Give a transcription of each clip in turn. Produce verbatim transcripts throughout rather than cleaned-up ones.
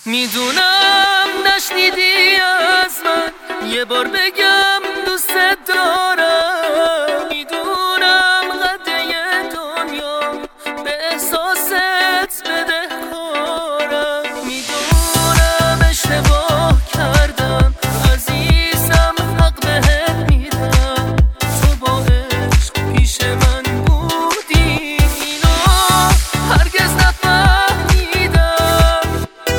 میدونم نشنیدی از من، یه بار بگم دوست دارم. میدونم قده دنیا به احساست بدهکارم. میدونم اشتباه کردم عزیزم، حق بهت میدم. تو با عشق پیش من بودی، اینو هرگز نفهمیدم.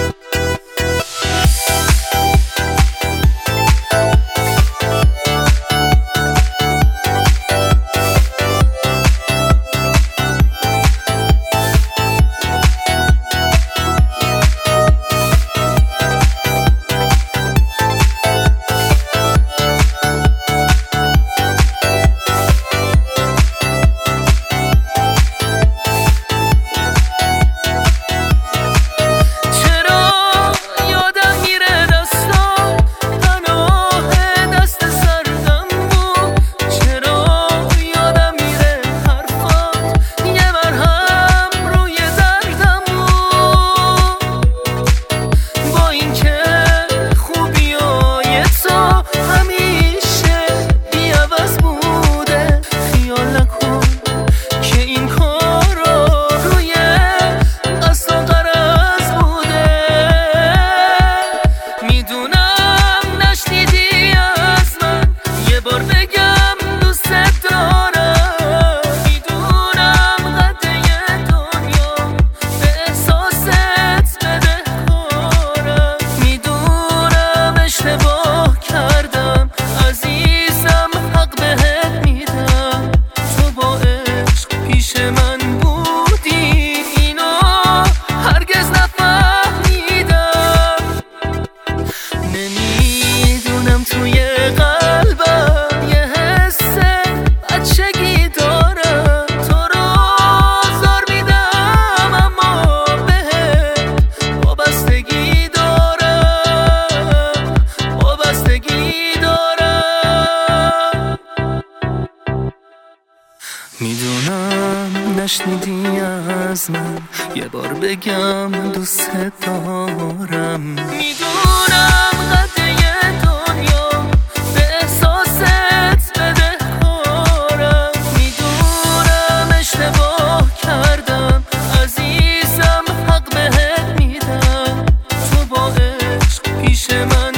میدونم نشنیدی از من، یه بار بگم دوست دارم. میدونم قده دنیا به احساست بدهکارم. میدونم اشتباه کردم عزیزم، حق بهت میدم. تو با عشق پیش من